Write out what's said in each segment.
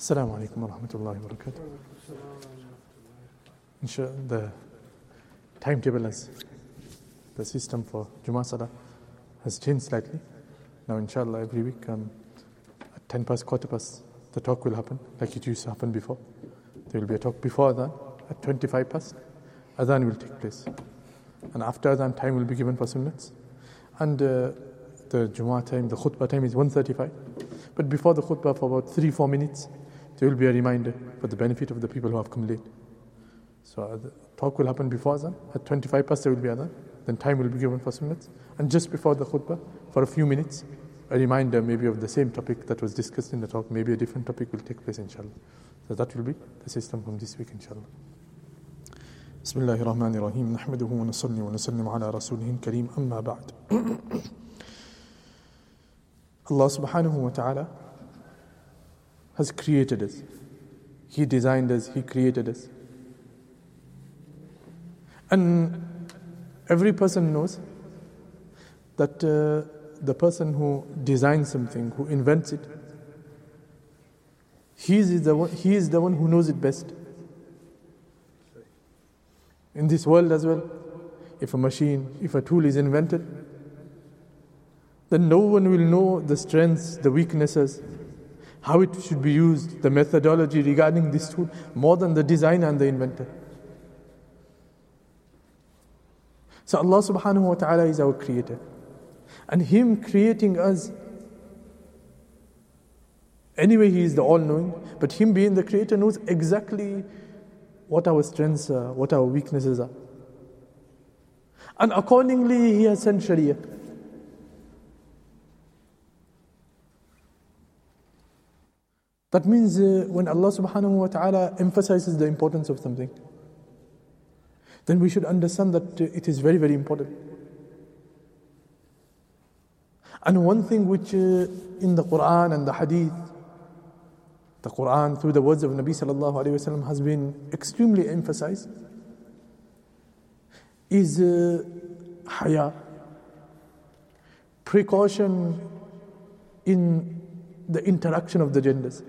Assalamu alaikum wa rahmatullahi wa barakatuh. The timetable has, the system for Jummah Salah has changed slightly. Now inshallah every week at 10 past, quarter past, the talk will happen like it used to happen before. There will be a talk before Adhan at 25 past. Adhan will take place. And after Adhan, time will be given for sunnats. And the Jummah time, the khutbah time is 1:35. But before the khutbah for about 3-4 minutes, there will be a reminder for the benefit of the people who have come late. So the talk will happen before Adhan. At 25 past there will be Adhan. Then time will be given for sunnats. And just before the khutbah, for a few minutes, a reminder maybe of the same topic that was discussed in the talk. Maybe a different topic will take place inshallah. So that will be the system from this week inshallah. Bismillahir Rahmanir Rahim. Nahmaduhu wa nusalli wa nusallim ala rasulihil kareem. Amma ba'd. Allah subhanahu wa ta'ala has created us. He designed us, He created us. And every person knows that the person who designs something, who invents it, he is the one who knows it best. In this world as well, if a machine, if a tool is invented, then no one will know the strengths, the weaknesses, how it should be used, the methodology regarding this tool, more than the designer and the inventor. So Allah subhanahu wa ta'ala is our creator. And Him creating us, anyway He is the all-knowing, but Him being the creator knows exactly what our strengths are, what our weaknesses are. And accordingly He has sent Sharia. That means when Allah subhanahu wa ta'ala emphasizes the importance of something, then we should understand that it is very, very important. And one thing which in the Quran and the Hadith, the Quran through the words of Nabi sallallahu alayhi wa sallam has been extremely emphasized, is haya, precaution in the interaction of the genders.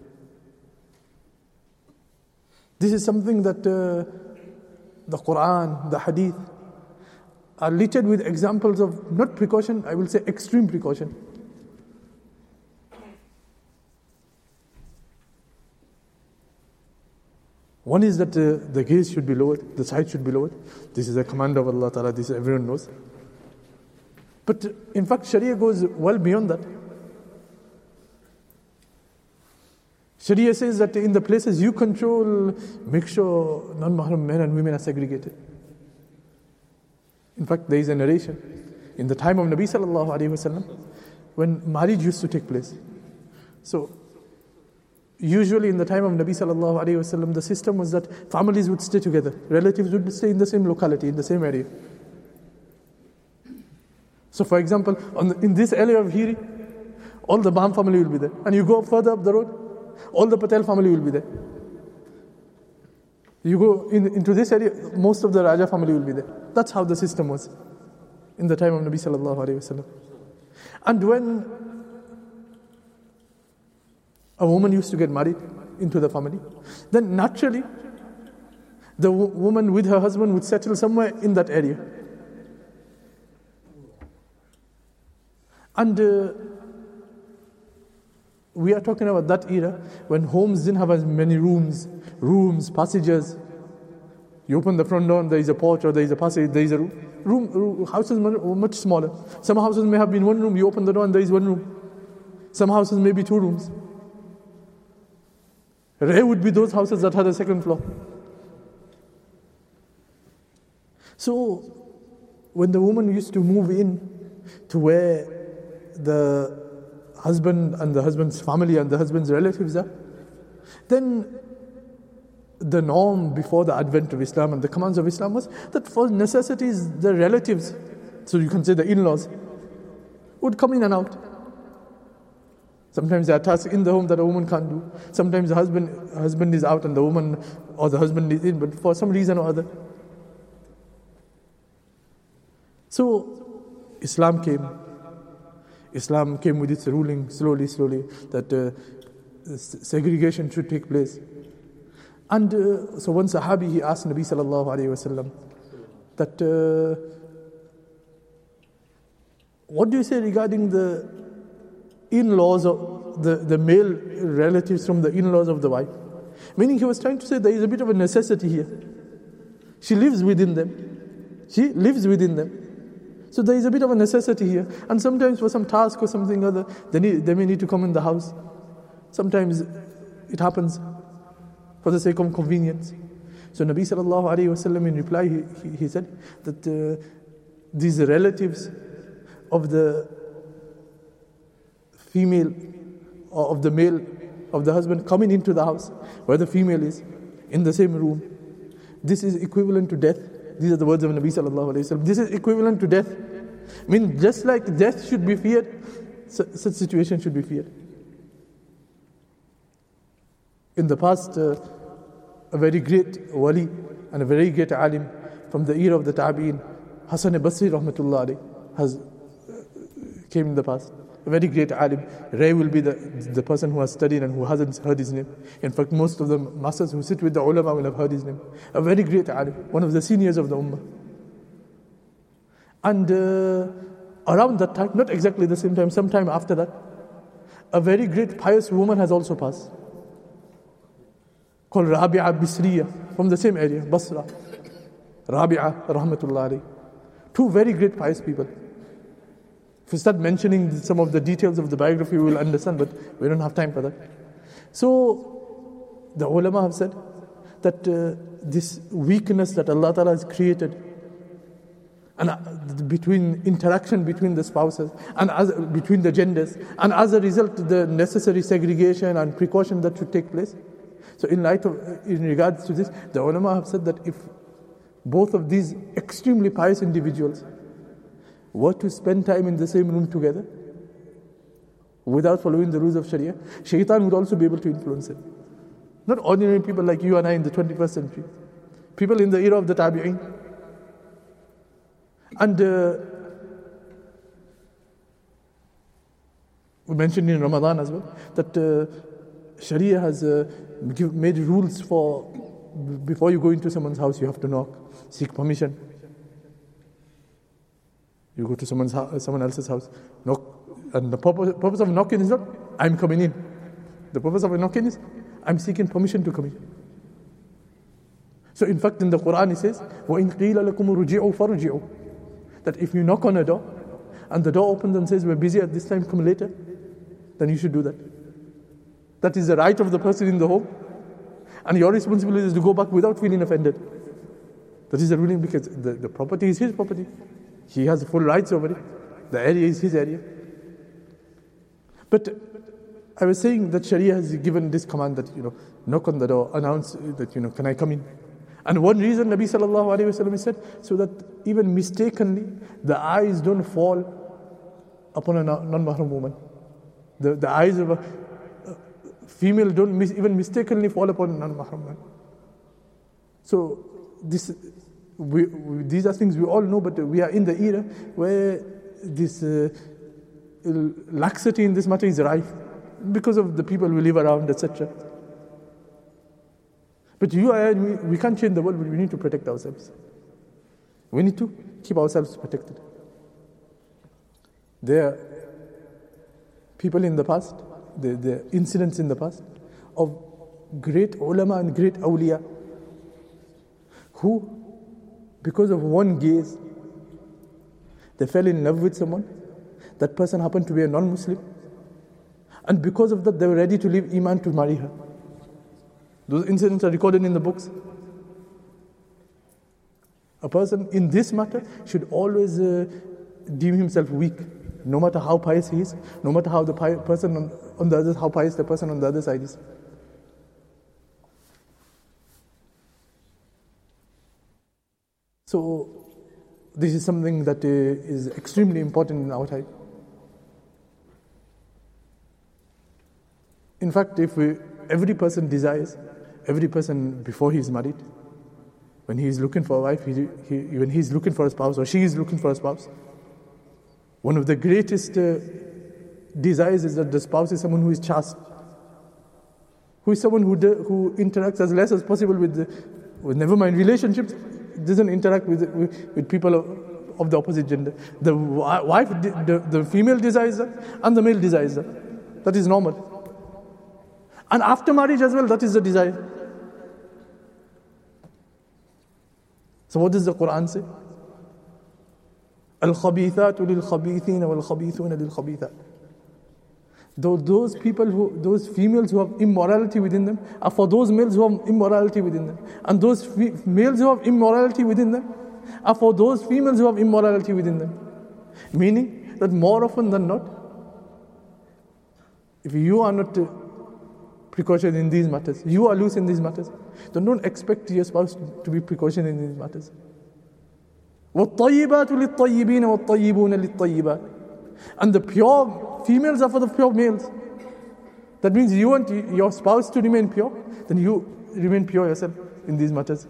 This is something that the Quran, the Hadith are littered with examples of not precaution, I will say extreme precaution. One is that the gaze should be lowered, the sight should be lowered. This is a command of Allah Ta'ala, this everyone knows. But in fact, Sharia goes well beyond that. Sharia says that in the places you control, make sure non-mahram men and women are segregated. In fact, there is a narration in the time of Nabi sallallahu alaihi wasallam when marriage used to take place. So, usually in the time of Nabi sallallahu alaihi wasallam, the system was that families would stay together, relatives would stay in the same locality, in the same area. So, for example, in this area of Hiri, all the Bam family will be there, and you go further up the road, all the Patel family will be there. You go into this area, most of the Raja family will be there. That's how the system was in the time of Nabi sallallahu alaihi wasallam. And when a woman used to get married into the family, then naturally the woman with her husband would settle somewhere in that area. And we are talking about that era when homes didn't have as many rooms, passages. You open the front door and there is a porch or there is a passage, there is a room. Houses were much smaller. Some houses may have been one room, you open the door and there is one room. Some houses may be 2 rooms. Rare would be those houses that had a second floor. So, when the woman used to move in to where the husband and the husband's family and the husband's relatives are, then the norm before the advent of Islam and the commands of Islam was that for necessities, the relatives, so you can say the in-laws, would come in and out. Sometimes there are tasks in the home that a woman can't do. Sometimes the husband is out and the woman or the husband is in, but for some reason or other. So Islam came with its ruling slowly, that segregation should take place. And so one Sahabi, he asked Nabi sallallahu alayhi wasallam that, what do you say regarding the in-laws of the male relatives from the in-laws of the wife? Meaning he was trying to say there is a bit of a necessity here. She lives within them. She lives within them. So there is a bit of a necessity here. And sometimes for some task or something other, they may need to come in the house. Sometimes it happens for the sake of convenience. So Nabi sallallahu alayhi wasallam in reply, he said that these relatives of the female or of the male of the husband coming into the house where the female is in the same room, this is equivalent to death. These are the words of Nabi sallallahu alayhi wasallam. This is equivalent to death. I mean, just like death should be feared, such situation should be feared. In the past, a very great wali and a very great alim from the era of the Tabi'in, Hasan Basri rahmatullah alayh, came in the past. A very great alim. Ray will be the person who has studied and who hasn't heard his name. In fact, most of the masters who sit with the ulama will have heard his name. A very great alim, one of the seniors of the ummah. And around that time, not exactly the same time, sometime after that, a very great pious woman has also passed, called Rabi'a Bisriya, from the same area, Basra. Rabi'a rahmatullah alayh. Two very great pious people. If we start mentioning some of the details of the biography, we will understand, but we don't have time for that. So, the ulama have said that this weakness that Allah Ta'ala has created, and between interaction between the spouses and between the genders, and as a result the necessary segregation and precaution that should take place. So in regards to this, the ulama have said that if both of these extremely pious individuals were to spend time in the same room together without following the rules of Sharia, shaitan would also be able to influence it. Not ordinary people like you and I in the 21st century. People in the era of the Tabi'in. And we mentioned in Ramadan as well that Sharia has made rules for before you go into someone's house, you have to knock, seek permission. You go to someone else's house, knock, and the purpose of knocking is not, I'm coming in. The purpose of knocking is, I'm seeking permission to come in. So in fact in the Quran it says, وَإِنْ قِيلَ لَكُمُ رُجِعُوا فَرُجِعُوا, that if you knock on a door, and the door opens and says, we're busy at this time, come later, then you should do that. That is the right of the person in the home, and your responsibility is to go back without feeling offended. That is the ruling, because the property is his property. He has full rights over it. The area is his area. But I was saying that Sharia has given this command that, knock on the door, announce that, can I come in? And one reason Nabi sallallahu alayhi wa sallam said, so that even mistakenly, the eyes don't fall upon a non-mahram woman. The eyes of a female don't even mistakenly fall upon a non-mahram man. So these are things we all know, but we are in the era where this laxity in this matter is rife because of the people we live around, etc. But you and me, we can't change the world, but we need to protect ourselves. We need to keep ourselves protected. There are people in the past, the incidents in the past of great ulama and great awliya who, because of one gaze, they fell in love with someone. That person happened to be a non-Muslim, and because of that they were ready to leave Iman to marry her. Those incidents are recorded in the books. A person in this matter should always deem himself weak, no matter how pious he is, no matter how the person on the other, how pious the person on the other side is. So this is something that is extremely important in our time. In fact, every person desires, every person before he is married, when he is looking for a wife, when he is looking for a spouse, or she is looking for a spouse, one of the greatest desires is that the spouse is someone who is chaste, Who is someone who interacts as less as possible with never mind relationships, doesn't interact with people of the opposite gender. The wife, the female desires that, and the male desires that. That is normal. And after marriage as well, that is the desire. So what does the Quran say? الخبيثات للخبيثين والخبيثون للخبيثات. Those females who have immorality within them are for those males who have immorality within them. And those males who have immorality within them are for those females who have immorality within them. Meaning that more often than not, if you are not precaution in these matters, you are loose in these matters, then don't expect your spouse to be precaution in these matters. وَالطَّيِّبَاتُ لِلطَّيِّبِينَ وَالطَّيِّبُونَ لِلطَّيِّبَاتِ. And the pure females are for the pure males. That means you want your spouse to remain pure, then you remain pure yourself in these matters.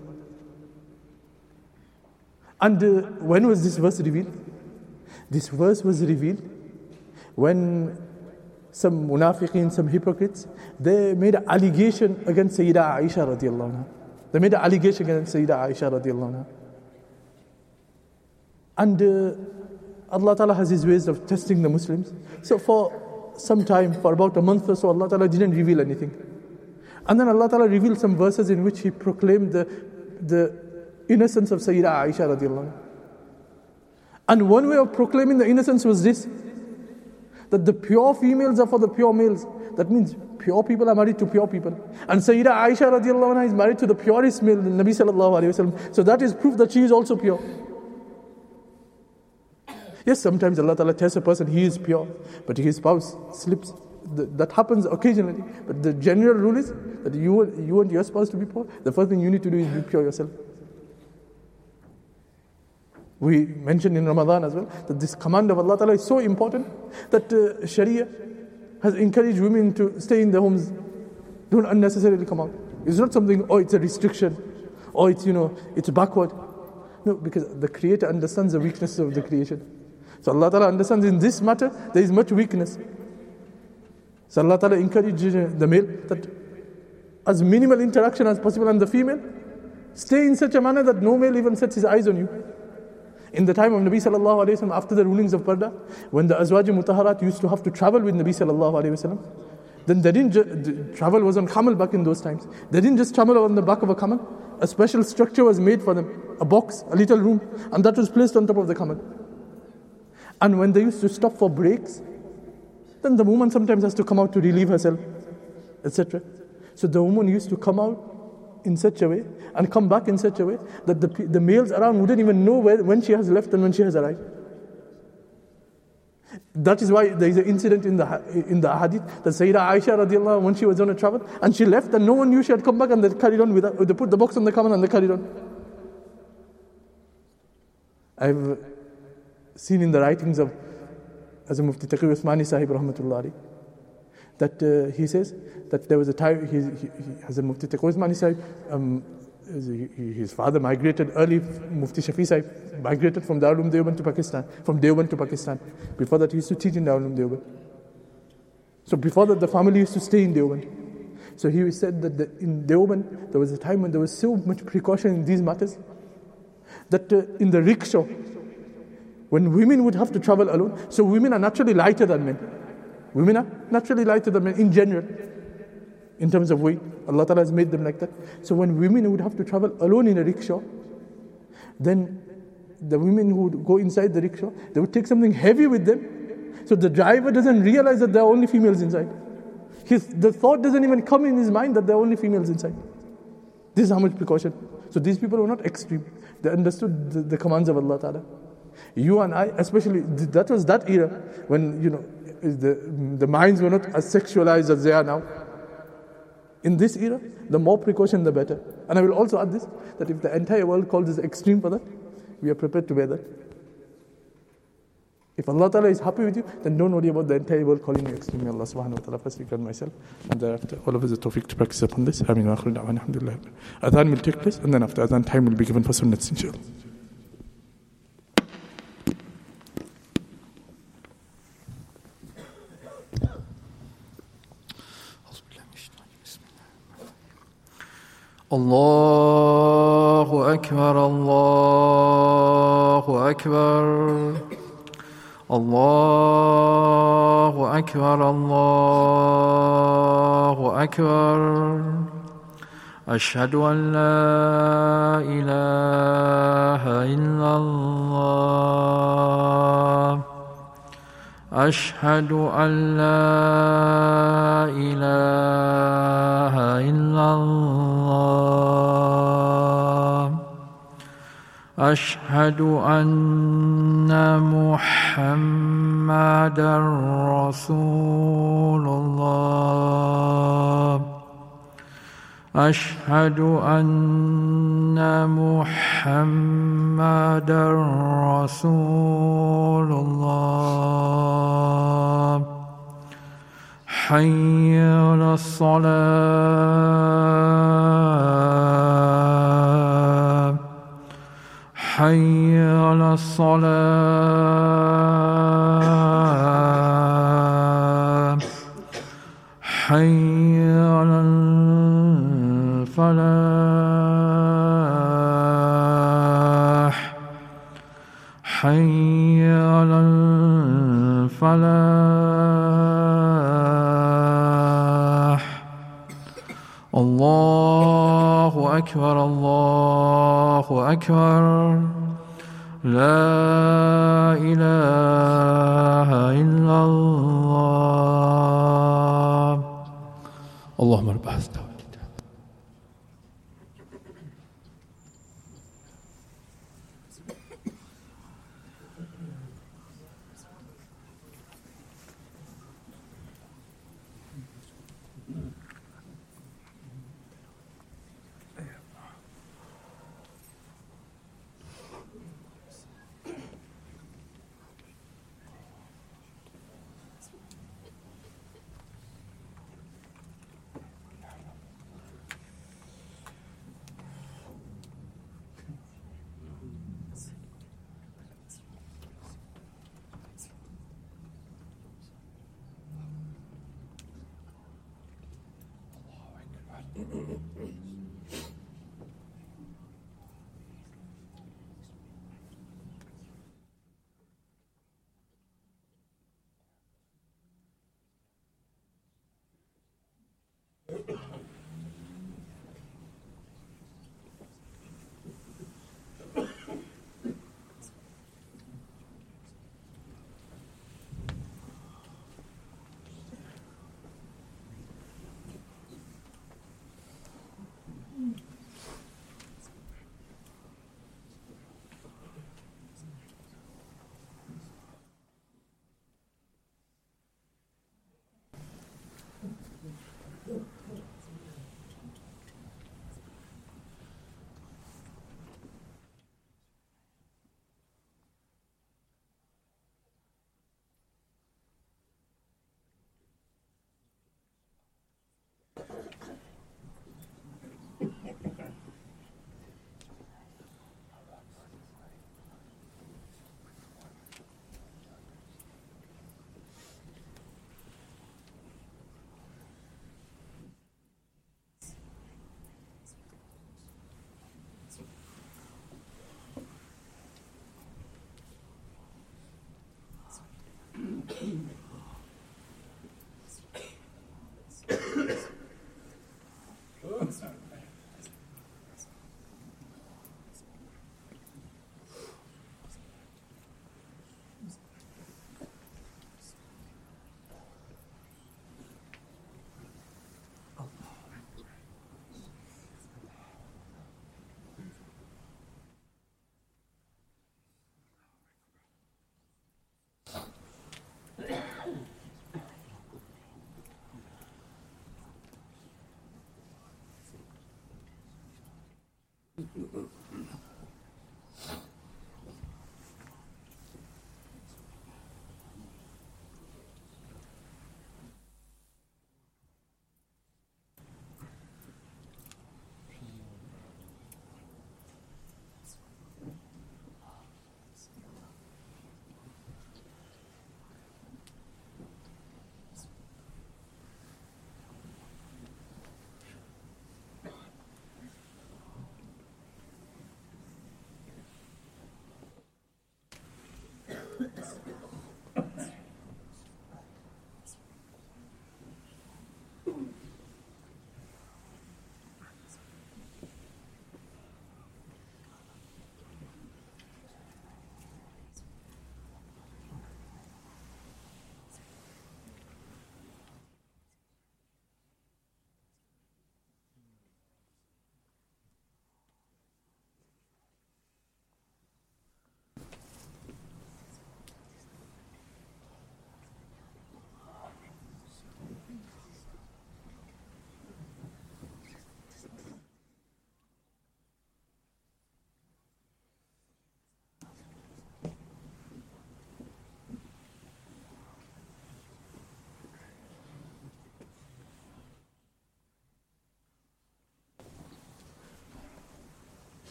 And when was this verse revealed? This verse was revealed when some munafiqeen, some hypocrites, they made an allegation against Sayyidah Aisha radiallahu anha. They made an allegation against Sayyidah Aisha radiallahu anha. And Allah Ta'ala has His ways of testing the Muslims. So for some time, for about a month or so, Allah Ta'ala didn't reveal anything. And then Allah Ta'ala revealed some verses in which He proclaimed the innocence of Sayyidah Aisha radiallahu anha. And one way of proclaiming the innocence was this, that the pure females are for the pure males. That means pure people are married to pure people. And Sayyidah Aisha radiallahu anha is married to the purest male, the Nabi sallallahu alayhi wa sallam. So that is proof that she is also pure. Yes, sometimes Allah Ta'ala tests a person, he is pure, but his spouse slips. That happens occasionally. But the general rule is that you want your spouse to be pure, the first thing you need to do is be pure yourself. We mentioned in Ramadan as well that this command of Allah Ta'ala is so important that Sharia has encouraged women to stay in their homes, don't unnecessarily come out. It's not something, it's a restriction, or it's backward. No, because the Creator understands the weaknesses of the creation. So Allah Ta'ala understands in this matter, there is much weakness. So Allah Ta'ala encourages the male that as minimal interaction as possible, and the female, stay in such a manner that no male even sets his eyes on you. In the time of Nabi sallallahu alayhi wa sallam, after the rulings of Parda, when the Azwaj Mutaharat used to have to travel with Nabi sallallahu alayhi wa sallam, then they didn't travel was on camel back in those times. They didn't just travel on the back of a camel. A special structure was made for them, a box, a little room, and that was placed on top of the camel. And when they used to stop for breaks, then the woman sometimes has to come out to relieve herself, etc. So the woman used to come out in such a way and come back in such a way that the males around wouldn't even know when she has left and when she has arrived. That is why there is an incident in the hadith that Sayyidah Aisha radiallahu anha, when she was on a travel and she left and no one knew she had come back, and they carried on they put the box on the camel and they carried on. I've seen in the writings of Hazrat Mufti Taqi Usmani Sahib rahmatullah alayhi, that he says that there was a time, Hazrat Mufti Taqi Usmani Sahib, his father migrated early, Mufti Shafi Sahib migrated from Darul Uloom Deoband to Pakistan, from Deoband to Pakistan. Before that he used to teach in Darul Uloom Deoband. So before that the family used to stay in Deoband. So he said that in Deoband there was a time when there was so much precaution in these matters that in the rickshaw, when women would have to travel alone, so women are naturally lighter than men. Women are naturally lighter than men in general, in terms of weight. Allah Ta'ala has made them like that. So when women would have to travel alone in a rickshaw, then the women who would go inside the rickshaw, they would take something heavy with them, so the driver doesn't realize that there are only females inside. The thought doesn't even come in his mind that there are only females inside. This is how much precaution. So these people were not extreme. They understood the commands of Allah Ta'ala. You and I, especially, that was that era when, the minds were not as sexualized as they are now. In this era, the more precaution, the better. And I will also add this, that if the entire world calls us extreme for that, we are prepared to bear that. If Allah Ta'ala is happy with you, then don't worry about the entire world calling you extreme. May Allah subhanahu wa ta'ala first regard myself, and thereafter all of us the tawfiq to practice upon this. Ameen wa akhiru da'wana alhamdulillah. Adhan will take place, and then after Adhan, time will be given for sunnats, inshallah. الله أكبر الله أكبر الله أكبر الله أكبر أشهد أن لا إله إلا الله أشهد أن لا إله إلا الله أشهد أن محمدًا رسول الله أشهد أن محمدًا رسول الله حي على الصلاة حي على الصلاة حي على الفلاح حي على الفلاح الله أكبر الله أكبر لا إله إلا الله اللهم رب هذا الكتاب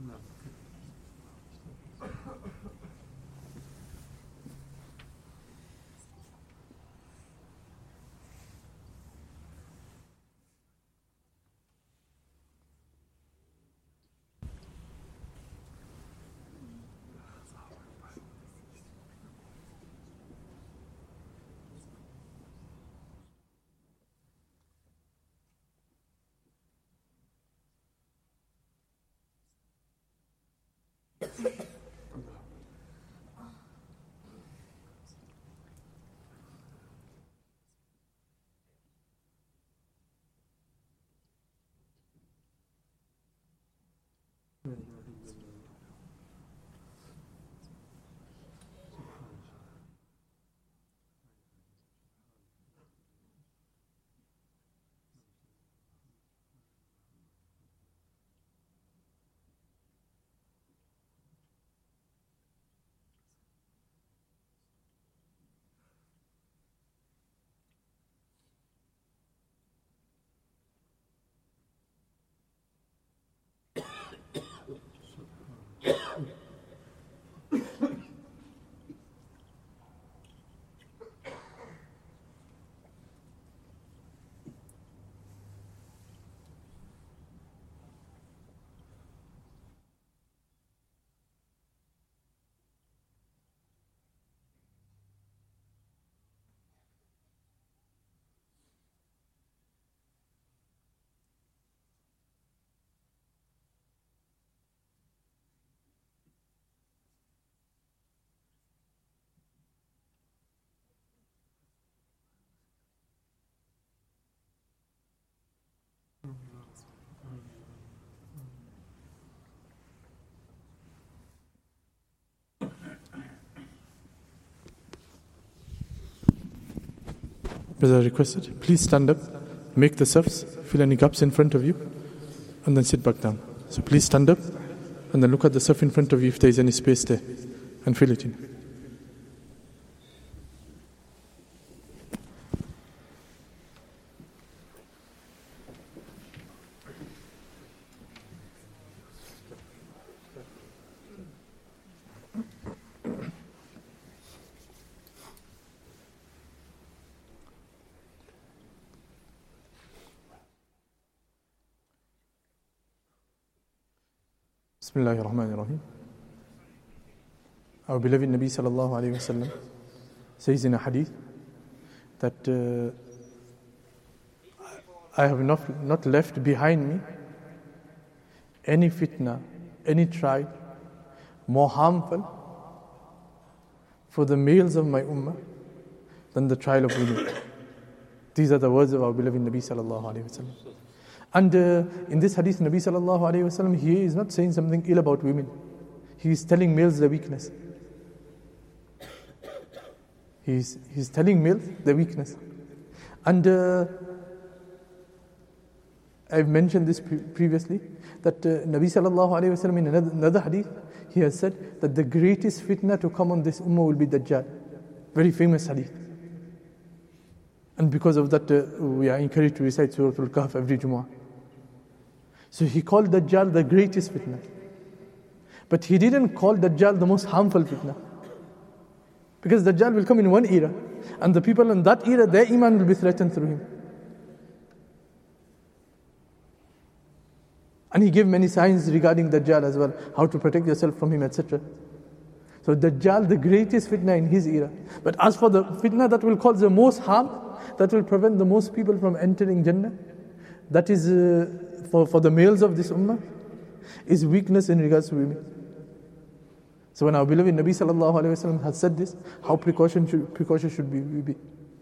As I requested, please stand up, make the safs, fill any gaps in front of you, and then sit back down. So please stand up, and then look at the saf in front of you if there is any space there, and fill it in. Bismillahir Rahmanir Rahim. Our beloved Nabi sallallahu alayhi wasallam says in a hadith that I have not left behind me any fitna, any trial more harmful for the males of my ummah than the trial of women. These are the words of our beloved Nabi sallallahu alayhi wasallam. And in this hadith, Nabi sallallahu alayhi wasallam, he is not saying something ill about women. He is telling males the weakness. He's telling males the weakness. And I've mentioned this previously, that Nabi sallallahu alayhi wasallam in another hadith, he has said that the greatest fitna to come on this ummah will be Dajjal. Very famous hadith. And because of that, we are encouraged to recite Surah Al-Kahf every Jumu'ah. So he called Dajjal the greatest fitna. But he didn't call Dajjal the most harmful fitna. Because Dajjal will come in one era, and the people in that era, their iman will be threatened through him. And he gave many signs regarding Dajjal as well, how to protect yourself from him, etc. So Dajjal, the greatest fitna in his era. But as for the fitna that will cause the most harm, that will prevent the most people from entering Jannah, that is for the males of this ummah, is weakness in regards to women. So when our beloved Nabi sallallahu alayhi wa sallam has said this, how precaution should we be?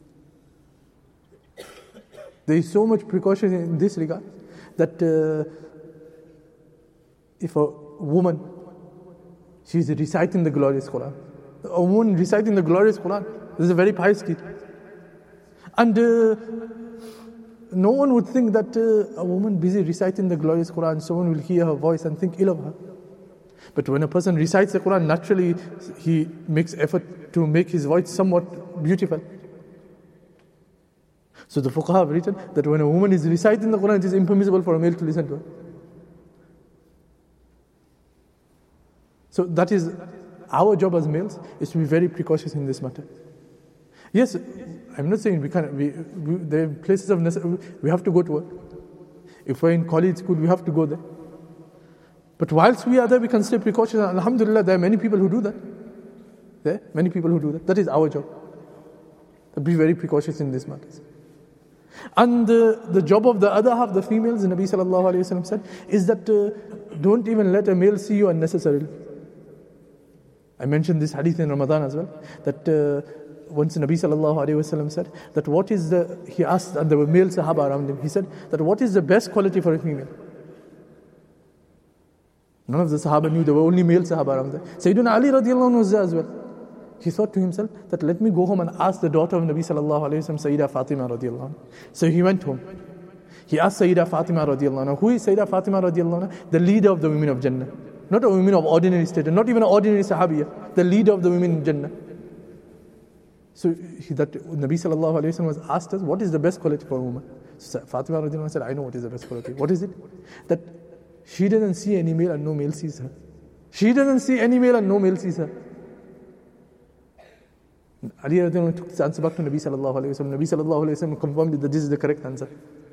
There is so much precaution in this regard that if a woman, she is reciting the glorious Quran. A woman reciting the glorious Quran, this is a very pious deed. And no one would think that a woman busy reciting the glorious Quran, someone will hear her voice and think ill of her. But when a person recites the Quran, naturally he makes effort to make his voice somewhat beautiful. So the fuqaha have written that when a woman is reciting the Quran, it is impermissible for a male to listen to her. So that is our job as males, is to be very precautious in this matter. Yes, I'm not saying we can't, there are places of necessity, we have to go to work. If we're in college school, we have to go there. But whilst we are there, we can stay precautious. Alhamdulillah, there are many people who do that. There are many people who do that. That is our job. To be very precautious in these matters. And the job of the other half, the females, the Nabi sallallahu alayhi wa sallam said, is that don't even let a male see you unnecessarily. I mentioned this hadith in Ramadan as well, that once the Nabi sallallahu alayhi wa sallam said, that what is he asked, and there were male sahaba around him, he said, that what is the best quality for a female? None of the sahaba knew, there were only male sahaba around there. Sayyidina Ali radiallahu anhu was there as well. He thought to himself that let me go home and ask the daughter of Nabi sallallahu alayhi wa sallam, Sayyidah Fatima radiallahu anha. So he went home. He asked Sayyidah Fatima radiallahu anha. Who is Sayyidah Fatima radiallahu anha? The leader of the women of Jannah. Not a woman of ordinary status, not even an ordinary sahabiya. The leader of the women in Jannah. So that Nabi sallallahu alayhi wa sallam was asked us, what is the best quality for a woman? So Fatima radiallahu anha said, I know what is the best quality. What is it? That she doesn't see any male and no male sees her. She doesn't see any male and no male sees her. Ali radiallahu anhu took the answer back to Nabi sallallahu alayhi wa sallam. Nabi sallallahu alayhi wa sallam confirmed that this is the correct answer.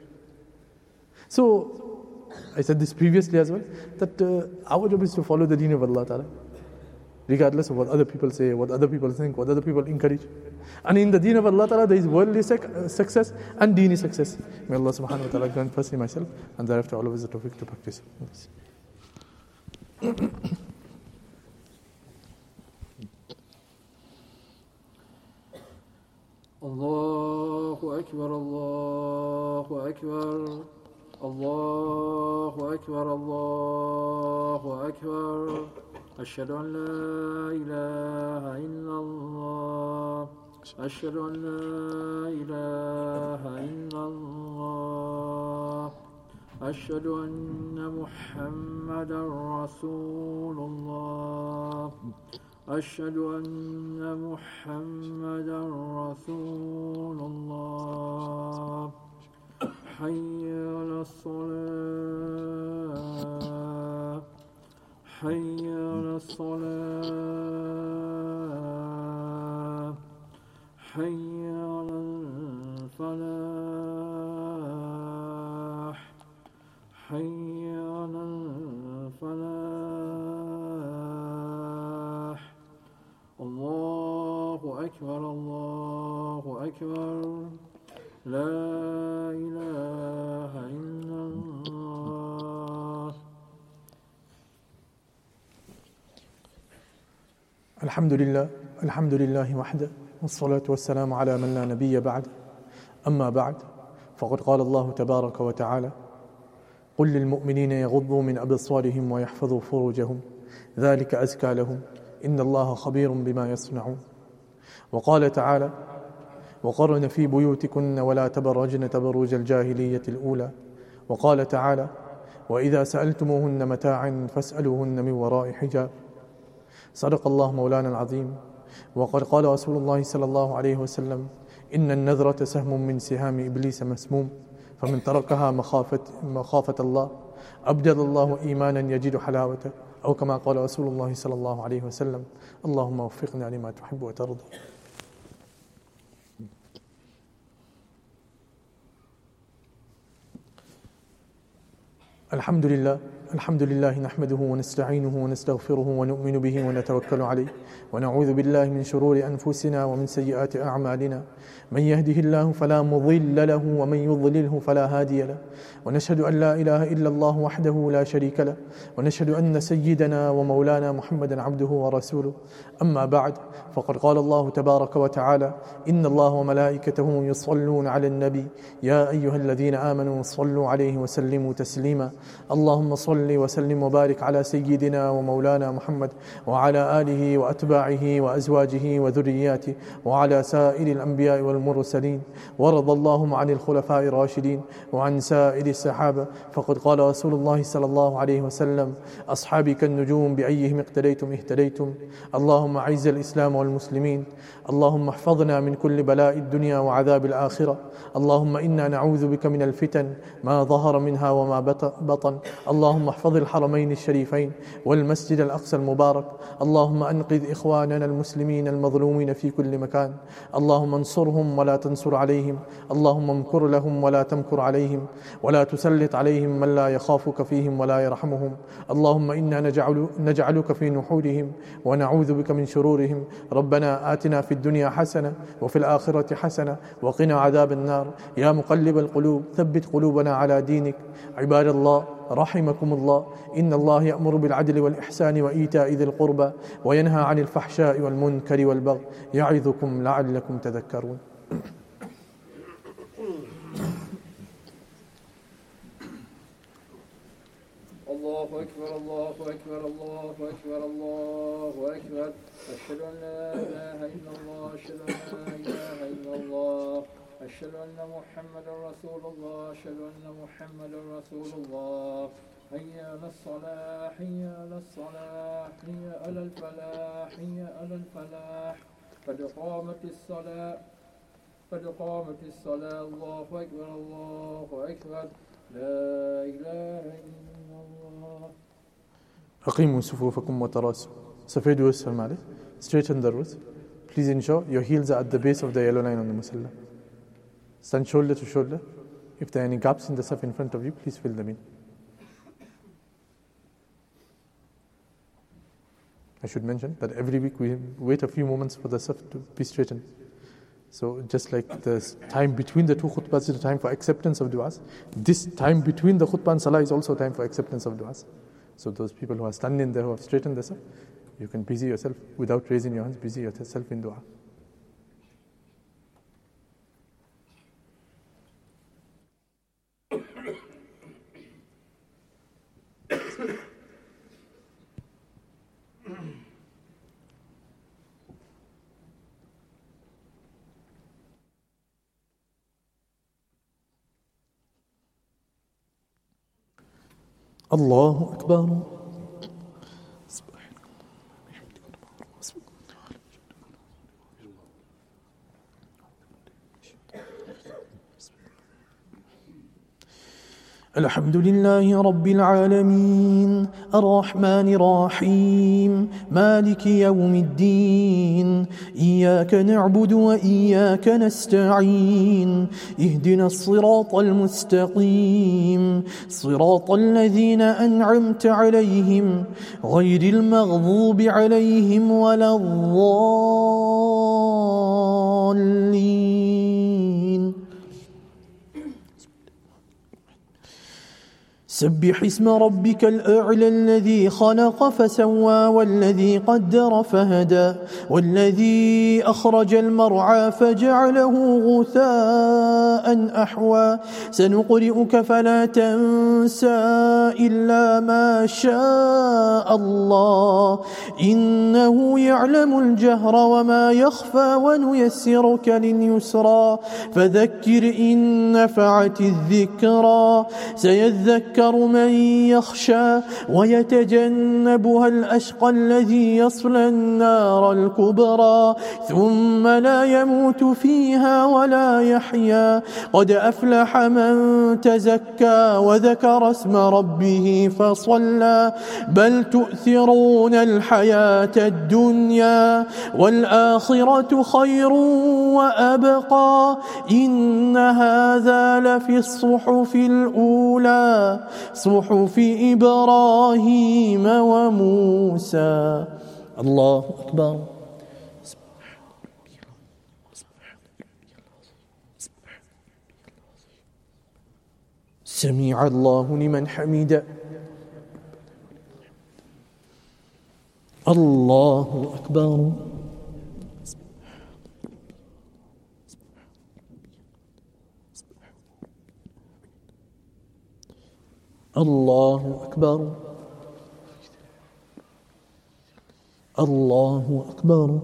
So, I said this previously as well, that our job is to follow the deen of Allah Ta'ala, regardless of what other people say, what other people think, what other people encourage. And in the deen of Allah Ta'ala, there is worldly success and deeni success. May Allah subhanahu wa ta'ala grant firstly myself, and thereafter all of us the tawfiq to practice. Allahu Akbar, Allahu Akbar, Allahu Akbar, Allahu Akbar. أشهد أن لا إله إلا الله أشهد أن لا إله إلا الله أشهد أن محمدا رسول الله أشهد أن محمدا رسول الله حي على الصلاة حي على الصلاة حي على الفلاح حي على الفلاح الله أكبر الله أكبر لا إله إلا الله. الحمد لله وحده والصلاة والسلام على من لا نبي بعد. أما بعد فقد قال الله تبارك وتعالى قل للمؤمنين يغضوا من أبصارهم ويحفظوا فروجهم ذلك أزكى لهم إن الله خبير بما يصنعون. وقال تعالى وقرن في بيوتكن ولا تبرجن تبرج الجاهلية الأولى. وقال تعالى وإذا سألتموهن متاعا فاسألوهن من وراء حجاب. صدق الله مولانا العظيم. وقد قال رسول الله صلى الله عليه وسلم إن النذرة سهم من سهام إبليس مسموم فمن تركها مخافة الله أبدل الله إيمانا يجد حلاوته أو كما قال رسول الله صلى الله عليه وسلم اللهم وفقنا لما تحب وترضى. الحمد لله نحمده ونستعينه ونستغفره ونؤمن به ونتوكل عليه ونعوذ بالله من شرور أنفسنا ومن سيئات أعمالنا من يهده الله فلا مضل له ومن يضلله فلا هادي له ونشهد أن لا إله إلا الله وحده لا شريك له ونشهد أن سيدنا ومولانا محمدا عبده ورسوله. أما بعد فقد قال الله تبارك وتعالى إن الله وملائكته يصلون على النبي يا أيها الذين آمنوا صلوا عليه وسلموا تسليما. اللهم صل وسلم وبارك على سيدنا ومولانا محمد وعلى آله وأتباعه وأزواجه وذرياته وعلى سائر الأنبياء والمرسلين ورضى اللهم عن الخلفاء الراشدين وعن سائر الصحابة. فقد قال رسول الله صلى الله عليه وسلم أصحابي كالنجوم بأيهم اقتديتم اهتديتم. اللهم أعز الإسلام والمسلمين. اللهم احفظنا من كل بلاء الدنيا وعذاب الآخرة. اللهم إنا نعوذ بك من الفتن ما ظهر منها وما بطن. اللهم اللهم احفظ الحرمين الشريفين والمسجد الأقصى المبارك. اللهم أنقذ إخواننا المسلمين المظلومين في كل مكان. اللهم انصرهم ولا تنصر عليهم. اللهم امكر لهم ولا تمكر عليهم، ولا تسلط عليهم من لا يخافك فيهم ولا يرحمهم. اللهم إنا نجعلك في نحورهم ونعوذ بك من شرورهم. ربنا آتنا في الدنيا حسنة وفي الآخرة حسنة وقنا عذاب النار. يا مقلب القلوب ثبت قلوبنا على دينك. عباد الله رحمكم الله، إن الله يأمر بالعدل والإحسان وإيتاء ذي القربى وينهى عن الفحشاء والمنكر والبغي يعظكم لعلكم تذكرون. الله أكبر الله أكبر الله أكبر الله أكبر. أشهد أن لا إله إلا الله أشهد أن لا إله إلا الله أشهد أن محمدا رسول الله أشهد أن محمدا رسول الله. حي على الصلاة حي على الصلاة حي على الفلاح حي على الفلاح. قد قامت الصلاة قد قامت الصلاة. الله أكبر الله أكبر. لا إله إلا الله. أقيموا صفوفكم وتراصوا. سفيدوا السلام عليه. Straighten the rows. Please ensure your heels are at the base of the yellow line on the musalla. Stand shoulder to shoulder. If there are any gaps in the saf in front of you, please fill them in. I should mention that every week we wait a few moments for the saf to be straightened. So just like the time between the two khutbahs is a time for acceptance of du'as, this time between the khutbah and salah is also a time for acceptance of du'as. So those people who are standing there, who have straightened the saf, you can busy yourself without raising your hands, busy yourself in du'a. الله أكبر. الحمد لله رب العالمين الرحمن الرحيم مالك يوم الدين. إياك نعبد وإياك نستعين. اهدنا الصراط المستقيم صراط الذين أنعمت عليهم غير المغضوب عليهم ولا الضالين. سبح اسم ربك الأعلى الذي خلق فسوى والذي قدر فهدى والذي أخرج المرعى فجعله غثاء أحوى. سنقرئك فلا تنسى إلا ما شاء الله إنه يعلم الجهر وما يخفى ونيسرك لليسرى فذكر إن نفعت الذكرى. سيذكر من يخشى ويتجنبها الأشقى الذي يصلى النار الكبرى ثم لا يموت فيها ولا يحيا. قد أفلح من تزكى وذكر اسم ربه فصلى. بل تؤثرون الحياة الدنيا والآخرة خير وأبقى. إن هذا لفي الصحف الأولى صحف إبراهيم وموسى. الله أكبر. سمع الله لمن حمده. الله أكبر. الله أكبر. الله أكبر.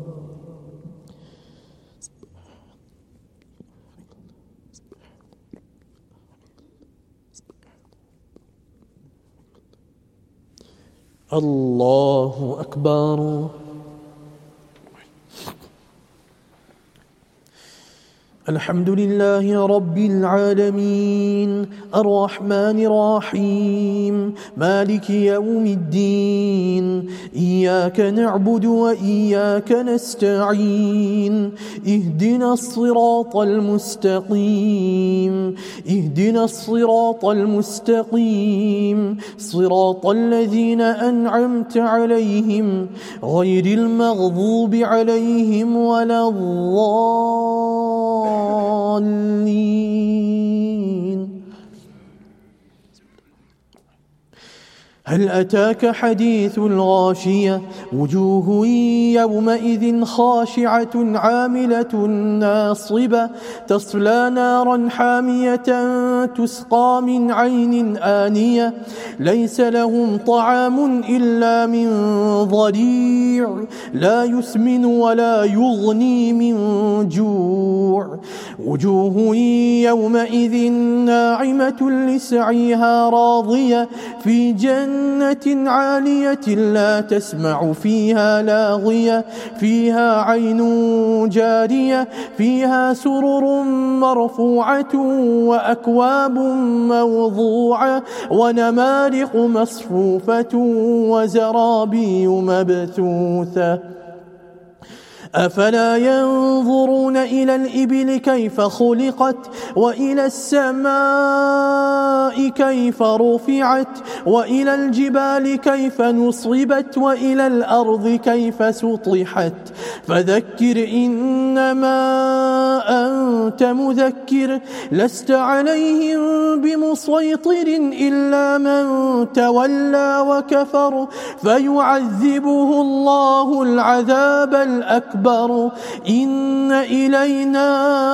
الله أكبر. الحمد لله رب العالمين الرحمن الرحيم مالك يوم الدين إياك نعبد وإياك نستعين اهدنا الصراط المستقيم اهدنا الصراط المستقيم صراط الذين أنعمت عليهم غير المغضوب عليهم ولا الضالين. هل أتاك حديث الغاشية وجوه يومئذ خاشعة عاملة ناصبة تصلى نارا حامية تسقى من عين آنية ليس لهم طعام إلا من ضريع لا يسمن ولا يغني من جوع وجوه يومئذ ناعمة لسعيها راضية في جنة عالية لا تسمع فيها لاغية فيها عين جارية فيها سرر مرفوعة وأكواب موضوعة ونمارق مصفوفة وزرابي مبثوثة أفلا ينظرون إلى الإبل كيف خلقت وإلى السماء كيف رفعت وإلى الجبال كيف نصبت وإلى الأرض كيف سطحت فذكر إنما أنت مذكر لست عليهم بمسيطر إلا من تولى وكفر فيعذبه الله العذاب الأكبر إن إلينا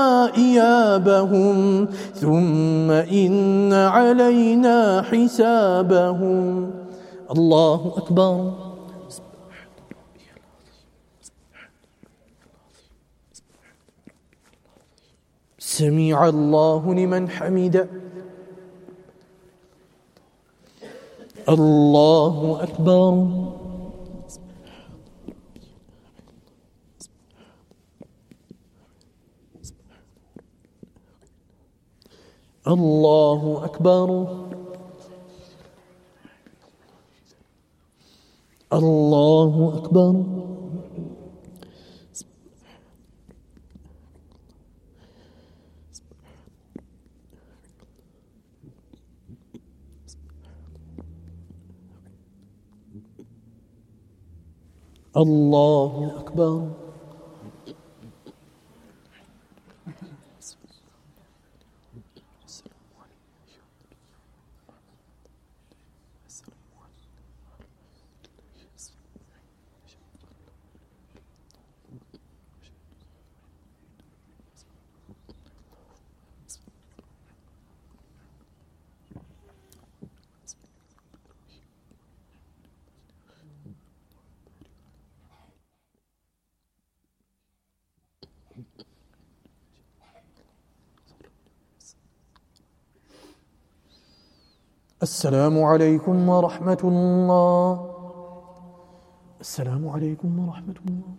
إيابهم ثم إن علينا حسابهم. الله أكبر. سمع الله لمن حمده. الله أكبر. الله أكبر. الله أكبر. الله أكبر. السلام عليكم ورحمة الله. السلام عليكم ورحمة الله.